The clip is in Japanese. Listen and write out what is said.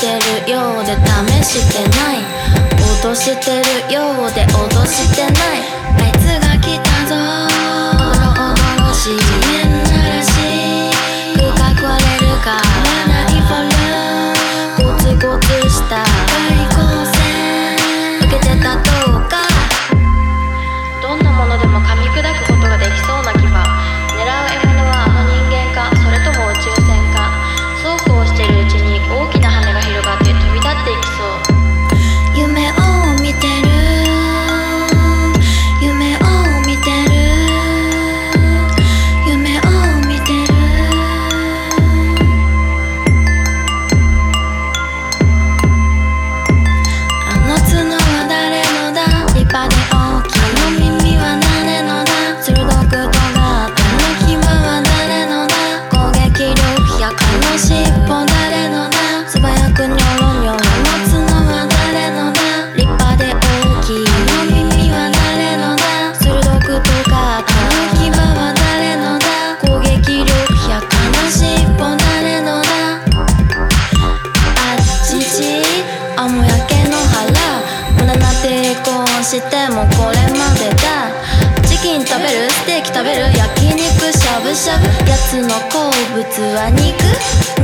してるようで試してない、脅してるようで脅してない、あいつが来たぞおどろしい地面ならし空間割れるかないフォルゴツゴツした対抗戦受けてたどうか、どんなものでも噛み砕くことができそうな牙、狙う獲物はあの人間かそれとも宇宙船か、そうこうしてるうちに大きな羽が広がって飛び立っていきそう。夢を見てる夢を見てる夢を見てる、あの角は誰のだ、立派で大きいあの耳は誰のだ、鋭く尖ったあの牙は誰のだ、攻撃力100の尻尾誰のだ、素早くニョロニョロ、あの角は誰のだ、立派で大きいあの耳は誰のだ、鋭く尖ったあの牙は誰のだ、攻撃力100の尻尾誰のだ、あっちち青もやけの腹、無駄な抵抗してもこれまでだ、チキン食べるステーキ食べる焼肉しゃぶしゃぶ、やつの好物は肉